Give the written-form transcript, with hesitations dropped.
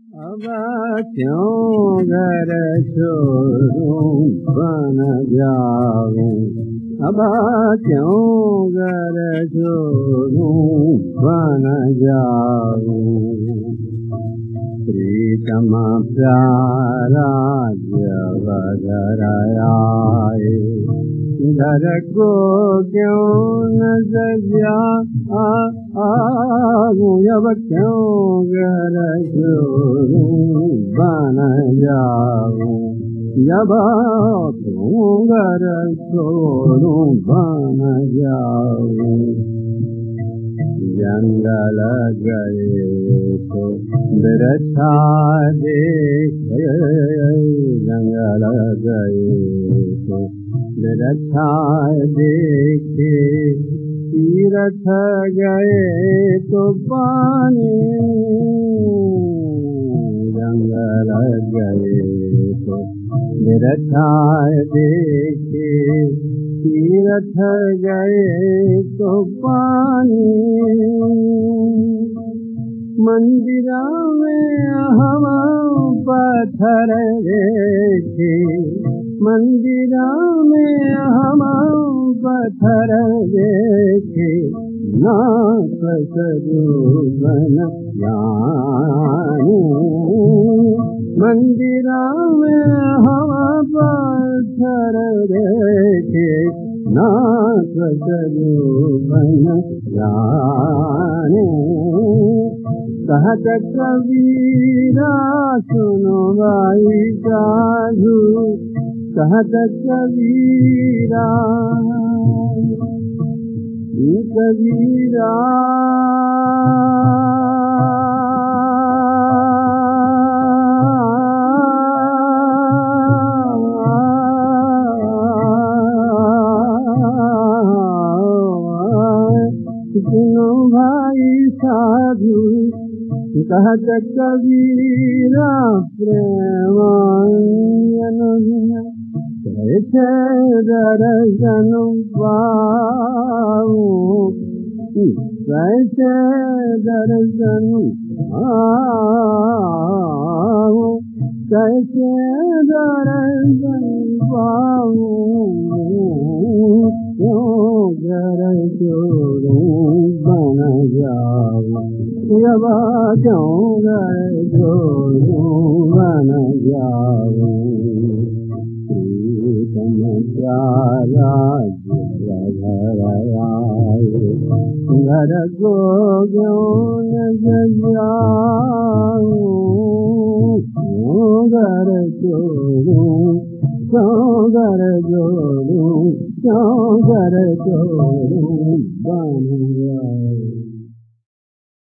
अब क्यों घर छोड़ूं बन जाऊं, अब क्यों घर छोड़ूं बन जाऊं। प्रीतम प्यारा जब घर आए, घर को क्यों न सजा अब क्यों घर छोड़ूं बन जाऊं, जब क्यों घर छोड़ूं बन जाऊं। जंगल गए तो बिरछा देखे, जंगल गए तो बिरछा देखे, तीरथ गए तो पानी, जंगल गए तो बिरछा देखे, तीरथ गए तो पानी। मंदिरा में हवा पत्थर देखे, मंदिरा में हवा पत्थर देखे, नाथ स्वरूपन जाने। मंदिरा में हवा पत्थर देखे, नाथ स्वरूपन जाने। कहत कबीरा सुनो भाई साधु, कहत कबीरा कबीरा सुनो भाई साधु, कहत कबीरा प्रेमायन कैसे दर्शन पाऊं, कैसे दर्शन पाऊं, कैसे दर्शन पाऊं। क्यों घर छोड़ूं बन जाऊं, अब क्यों घर छोड़ूं बन जाऊं। प्रीतम प्यारा घर आए, घर को क्यों न सजाऊं, क्यों घर छोड़ूं, क्यों घर छोड़ूं, क्यों घर छोड़ूं बन जाऊं।